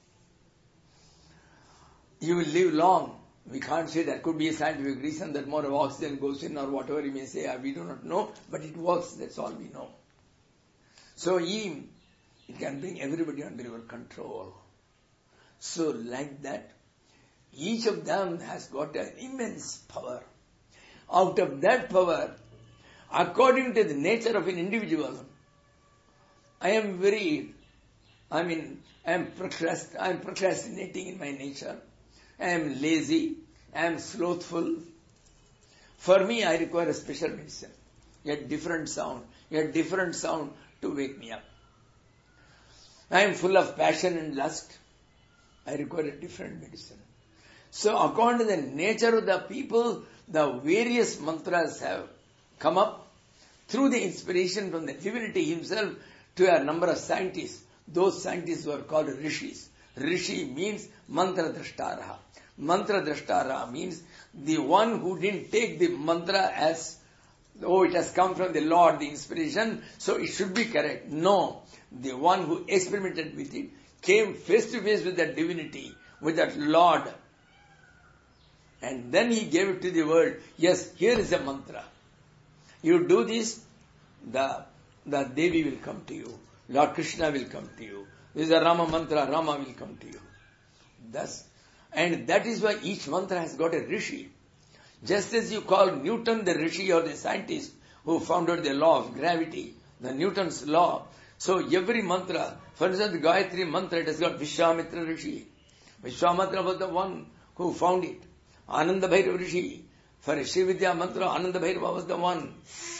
You will live long. We can't say there could be a scientific reason that more of oxygen goes in or whatever you may say. We do not know, but it works. That's all we know. So it can bring everybody under your control. So like that, each of them has got an immense power. Out of that power, according to the nature of an individual, I am very, I mean, I am procrast- I am procrastinating in my nature. I am lazy. I am slothful. For me, I require a special medicine. A different sound. A different sound to wake me up. I am full of passion and lust. I require a different medicine. So according to the nature of the people, the various mantras have come up through the inspiration from the divinity himself to a number of scientists. Those scientists were called rishis. Rishi means mantra drashtaraha. Mantra drashtaraha means the one who didn't take the mantra as, oh, it has come from the Lord, the inspiration, so it should be correct. No. The one who experimented with it came face to face with that divinity, with that Lord. And then he gave it to the world. Yes, here is a mantra. You do this, the, the Devi will come to you. Lord Krishna will come to you. This is a Rama mantra, Rama will come to you. Thus, and that is why each mantra has got a rishi. Just as you call Newton the rishi or the scientist who founded the law of gravity, the Newton's law. So every mantra, for instance, the Gayatri mantra, it has got Vishwamitra rishi. Vishwamitra was the one who found it. Ananda Bhairava rishi. For Srividya mantra, Ananda Bhairava was the one.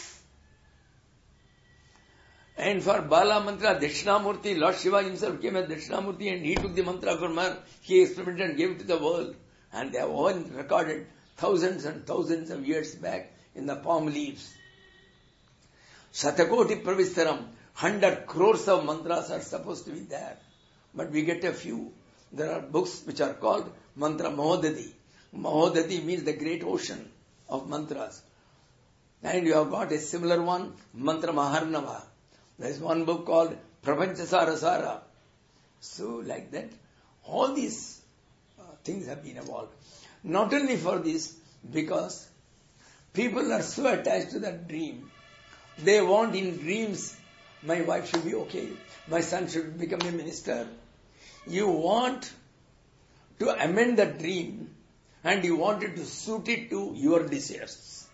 And for Bala mantra, Dakshinamurti, Lord Shiva himself came as Dakshinamurti and he took the mantra from her. He experimented and gave it to the world. And they have all recorded thousands and thousands of years back in the palm leaves. Shatakoti Pravistaram, hundred crores of mantras are supposed to be there. But we get a few. There are books which are called Mantra Mahodadi. Mahodadi means the great ocean of mantras. And you have got a similar one, Mantra Maharnava. There is one book called Prapanchasara Sara. So like that, all these uh, things have been evolved. Not only for this, because people are so attached to that dream. They want in dreams, my wife should be okay, my son should become a minister. You want to amend the dream and you wanted to suit it to your desires.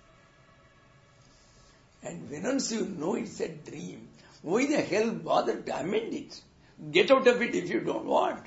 And once you know it's a dream, why the hell bother to amend it? Get out of it if you don't want.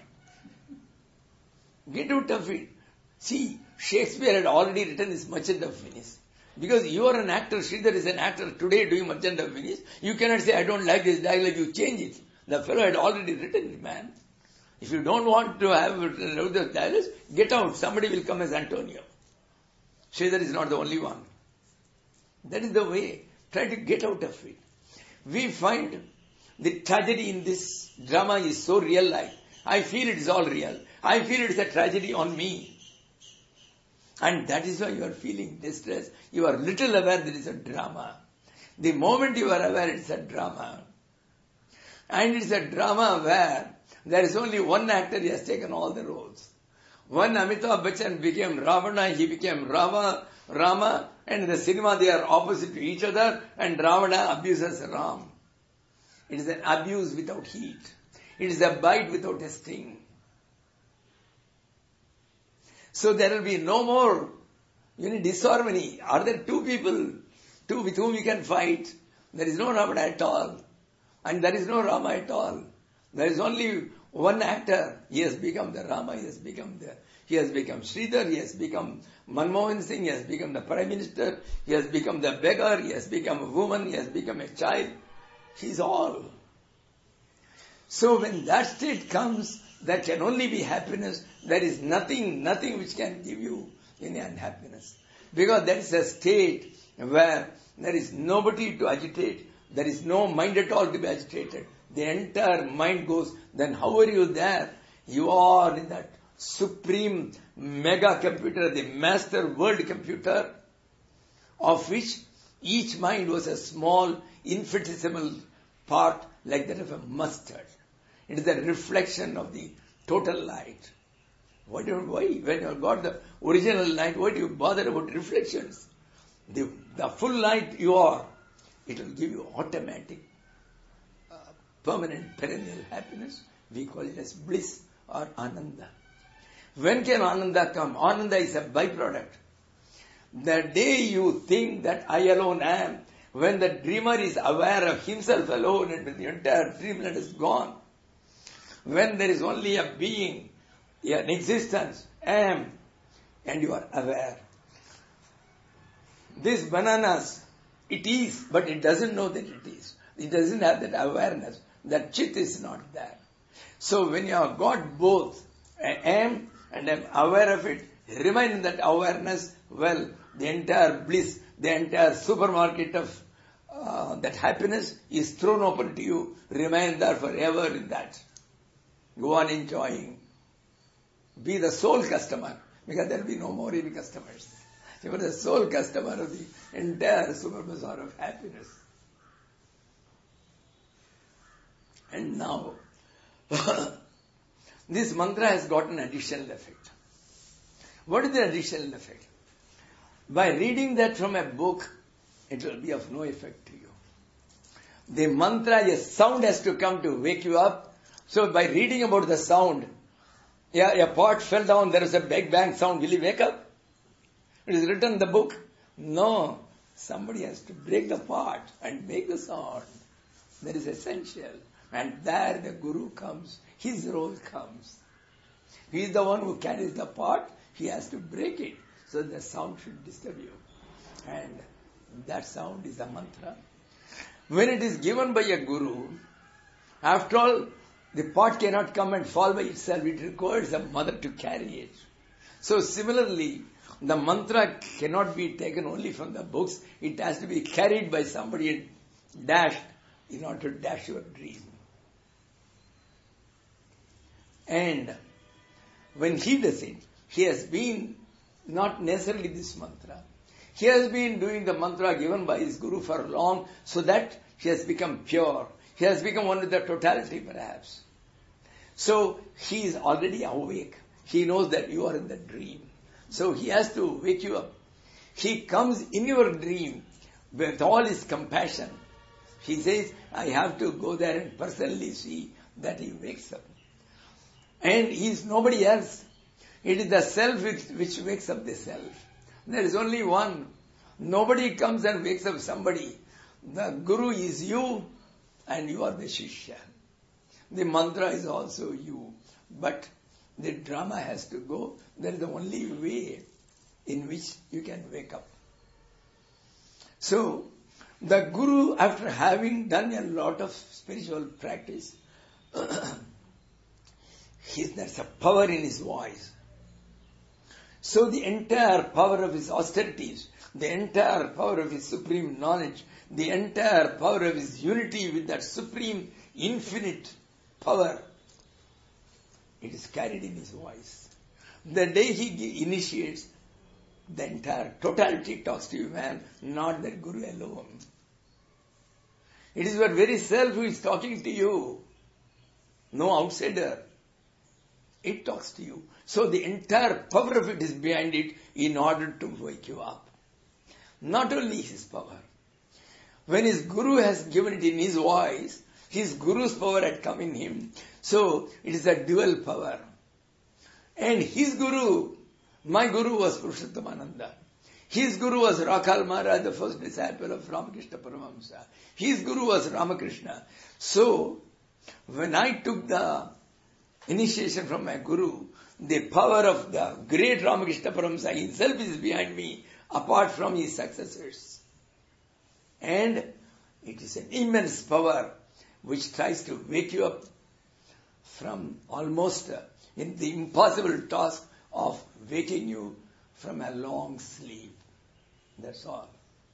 Get out of it. See, Shakespeare had already written this Merchant of Venice. Because you are an actor, Sridhar is an actor today doing Merchant of Venice. You cannot say, I don't like this dialogue, you change it. The fellow had already written it, man. If you don't want to have the dialogues, get out. Somebody will come as Antonio. Sridhar is not the only one. That is the way. Try to get out of it. We find the tragedy in this drama is so real life. I feel it is all real. I feel it is a tragedy on me. And that is why you are feeling distress. You are little aware there is a drama. The moment you are aware it's a drama. And it's a drama where there is only one actor, he has taken all the roles. When Amitabh Bachchan became Ravana, he became Rama, Rama, and in the cinema they are opposite to each other, and Ravana abuses Ram. It is an abuse without heat. It is a bite without a sting. So there will be no more, you know, disharmony. Are there two people, two with whom we can fight? There is no Ravana at all. And there is no Rama at all. There is only one actor. He has become the Rama, he has become the, he has become Sridhar, he has become Manmohan Singh, he has become the Prime Minister, he has become the beggar, he has become a woman, he has become a child. He is all. So when that state comes, that can only be happiness. There is nothing, nothing which can give you any unhappiness. Because that is a state where there is nobody to agitate. There is no mind at all to be agitated. The entire mind goes, then how are you there? You are in that supreme mega computer, the master world computer, of which each mind was a small infinitesimal part like that of a mustard. It is a reflection of the total light. Why, do, why when you have got the original light, why do you bother about reflections? The, the full light you are, it will give you automatic, uh, permanent, perennial happiness. We call it as bliss or ananda. When can ananda come? Ananda is a byproduct. The day you think that I alone am, when the dreamer is aware of himself alone and when the entire dreamland is gone, when there is only a being, an existence, am, and you are aware. These bananas, it is, but it doesn't know that it is. It doesn't have that awareness. That chit is not there. So when you have got both, I am and I am aware of it, remain in that awareness, well, the entire bliss, the entire supermarket of uh, that happiness is thrown open to you. Remain there forever in that. Go on enjoying. Be the sole customer, because there will be no more any customers. You are the sole customer of the entire super bazaar of happiness. And now, this mantra has got an additional effect. What is the additional effect? By reading that from a book, it will be of no effect to you. The mantra, a sound has to come to wake you up. So by reading about the sound, yeah, a pot fell down, there is a big bang sound, will you wake up? It is written in the book. No, somebody has to break the pot and make the sound. That is essential. And there the Guru comes, his role comes. He is the one who carries the pot, he has to break it, so the sound should disturb you. And that sound is a mantra. When it is given by a Guru, after all, the pot cannot come and fall by itself, it requires a mother to carry it. So similarly, the mantra cannot be taken only from the books, it has to be carried by somebody and dashed in order to dash your dream. And when he does it, he has been not necessarily this mantra. He has been doing the mantra given by his Guru for long, so that he has become pure. He has become one with the totality perhaps. So he is already awake. He knows that you are in the dream. So he has to wake you up. He comes in your dream with all his compassion. He says, I have to go there and personally see that he wakes up. And he is nobody else. It is the self which, which wakes up the self. There is only one. Nobody comes and wakes up somebody. The Guru is you and you are the Shishya. The mantra is also you. But the drama has to go. That is the only way in which you can wake up. So, the Guru, after having done a lot of spiritual practice, there's a power in his voice. So the entire power of his austerities, the entire power of his supreme knowledge, the entire power of his unity with that supreme infinite power, it is carried in his voice. The day he initiates, the entire totality talks to you, man, not that Guru alone. It is your very self who is talking to you. No outsider. It talks to you. So the entire power of it is behind it in order to wake you up. Not only his power. When his Guru has given it in his voice, his Guru's power had come in him. So it is a dual power. And his Guru, my Guru was Purushottamananda. His Guru was Rakal Maharaj, the first disciple of Ramakrishna Paramahamsa. His Guru was Ramakrishna. So, when I took the initiation from my Guru, the power of the great Ramakrishna Paramahamsa himself is behind me, apart from his successors. And it is an immense power which tries to wake you up from almost uh, in the impossible task of waking you from a long sleep. That's all.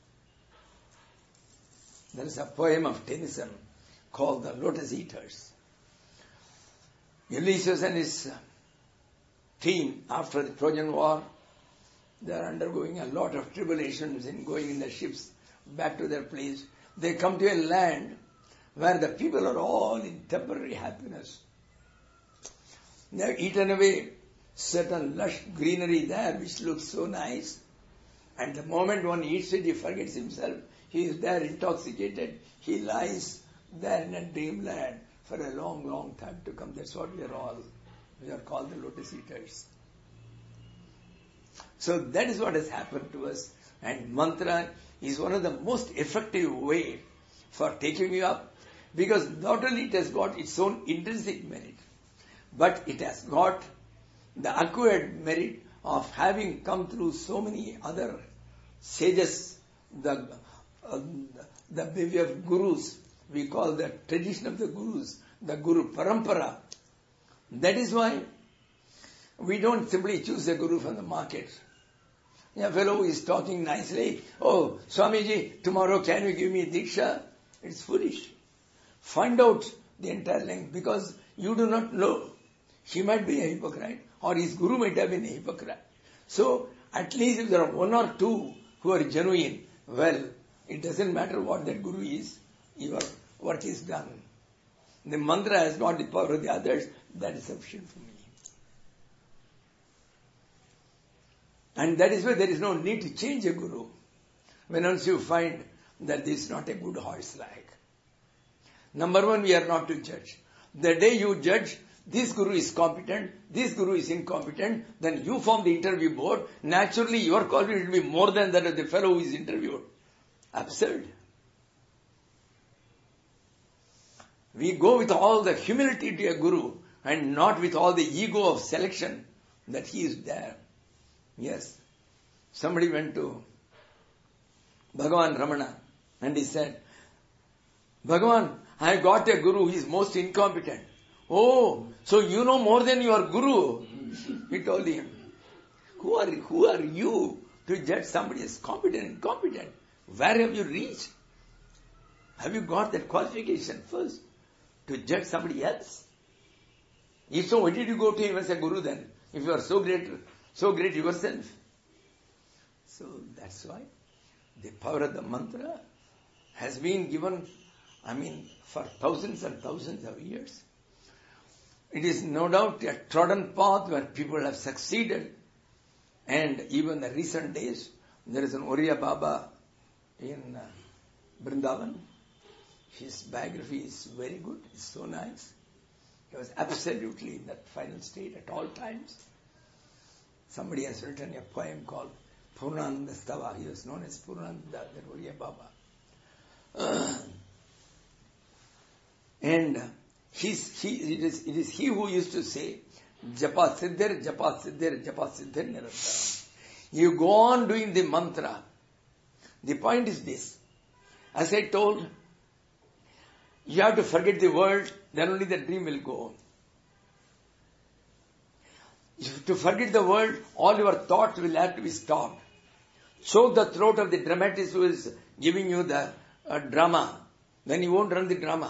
There is a poem of Tennyson called The Lotus Eaters. Ulysses and his team, after the Trojan War, they are undergoing a lot of tribulations in going in the ships back to their place. They come to a land where the people are all in temporary happiness. They have eaten away certain lush greenery there which looks so nice. And the moment one eats it, he forgets himself. He is there intoxicated. He lies there in a dreamland for a long, long time to come. That's what we are all. We are called the lotus eaters. So that is what has happened to us. And mantra is one of the most effective way for taking you up, because not only it has got its own intrinsic merit, but it has got the acquired merit of having come through so many other sages, the uh, the baby of gurus. We call the tradition of the gurus, the guru parampara. That is why we don't simply choose a guru from the market. A fellow is talking nicely. Oh, Swamiji, tomorrow can you give me Diksha? It's foolish. Find out the entire length, because you do not know. He might be a hypocrite, or his guru might have been a hypocrite. So, at least if there are one or two who are genuine, well, it doesn't matter what that guru is, your work is done. The mantra has got the power of the others, that is sufficient for me. And that is why there is no need to change a guru. When once you find that this is not a good horse like. Number one, we are not to judge. The day you judge, this guru is competent, this guru is incompetent, then you form the interview board. Naturally, your quality will be more than that of the fellow who is interviewed. Absurd. We go with all the humility to a guru and not with all the ego of selection that he is there. Yes. Somebody went to Bhagavan Ramana and he said, Bhagavan, I got a guru, he is most incompetent. Oh, so you know more than your guru. He told him, who are, who are you to judge somebody as competent and incompetent? Where have you reached? Have you got that qualification first to judge somebody else? If so, why did you go to him as a guru then? If you are so great, so great yourself. So that's why the power of the mantra has been given, I mean, for thousands and thousands of years. It is no doubt a trodden path where people have succeeded. And even in the recent days, there is an Oriya Baba in uh, Vrindavan. His biography is very good. It's so nice. He was absolutely in that final state at all times. Somebody has written a poem called Purnananda Stava. He was known as Purnananda, that Oriya Baba. Uh, and he's, he, it, is, it is he who used to say, Japa Siddhir, Japa Siddhir, Japa Siddhir Nirantaram. You go on doing the mantra. The point is this. As I told, you have to forget the world, then only the dream will go on. To forget the world, all your thoughts will have to be stopped. Choke the throat of the dramatist who is giving you the uh, drama. Then you won't run the drama.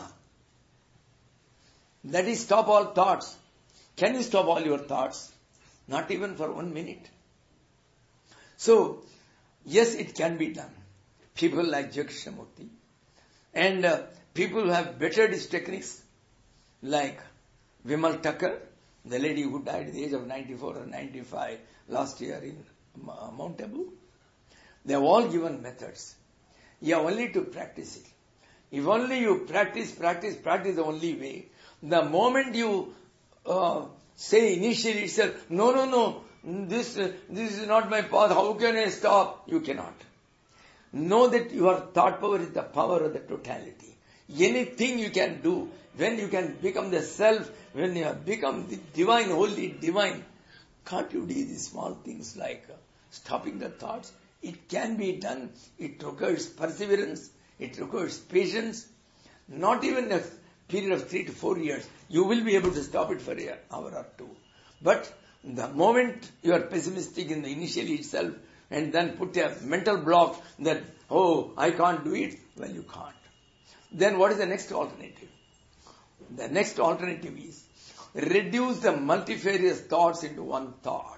That is, stop all thoughts. Can you stop all your thoughts? Not even for one minute. So, yes, it can be done. People like Jai Krishnamurti and uh, people who have bettered his techniques, like Vimal Thakur, the lady who died at the age of ninety-four or ninety-five last year in uh, Mount Abu. They have all given methods. You have only to practice it. If only you practice, practice, practice the only way. The moment you uh, say initially itself, no, no, no, this, uh, this is not my path, how can I stop? You cannot. Know that your thought power is the power of the totality. Anything you can do, when you can become the self, when you have become the divine, holy divine, can't you do these small things like uh, stopping the thoughts? It can be done. It requires perseverance. It requires patience. Not even a period of three to four years. You will be able to stop it for an hour or two. But the moment you are pessimistic in the initially itself, and then put a mental block that, oh, I can't do it. Well, you can't. Then what is the next alternative? The next alternative is reduce the multifarious thoughts into one thought.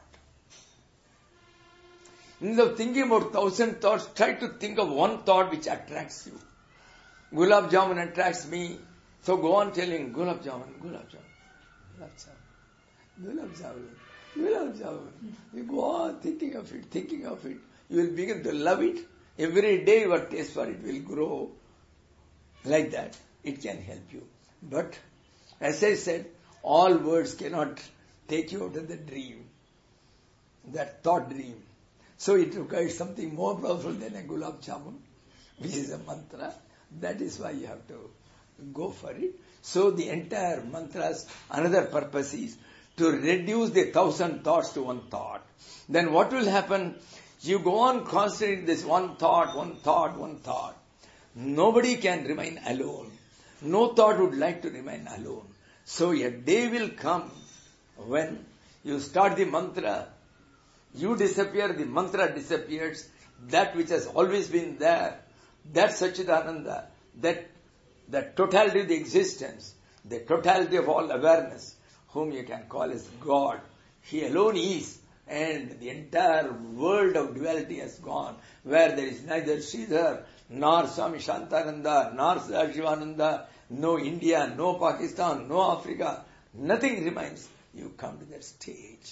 Instead of thinking about thousand thoughts, try to think of one thought which attracts you. Gulab Jamun attracts me. So go on telling Gulab Jamun, Gulab Jamun, Gulab Jamun, Gulab Jamun, Gulab Jamun. You go on thinking of it, thinking of it. You will begin to love it. Every day your taste for it will grow. Like that, it can help you. But, as I said, all words cannot take you out of the dream, that thought dream. So it requires something more powerful than a Gulab Jamun, which is a mantra. That is why you have to go for it. So the entire mantra's another purpose is to reduce the thousand thoughts to one thought. Then what will happen? You go on concentrating this one thought, one thought, one thought. Nobody can remain alone. No thought would like to remain alone. So a day will come when you start the mantra, you disappear, the mantra disappears, that which has always been there, that Satchidananda, that, that totality of the existence, the totality of all awareness, whom you can call as God, He alone is, and the entire world of duality has gone, where there is neither Sridhar, nor Swami Shantananda, nor Shivananda, no India, no Pakistan, no Africa, nothing remains. You come to that stage.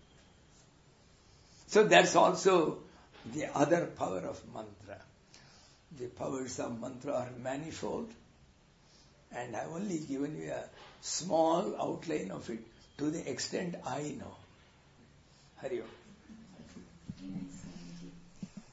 So that's also the other power of mantra. The powers of mantra are manifold, and I've only given you a small outline of it to the extent I know. Hari Om.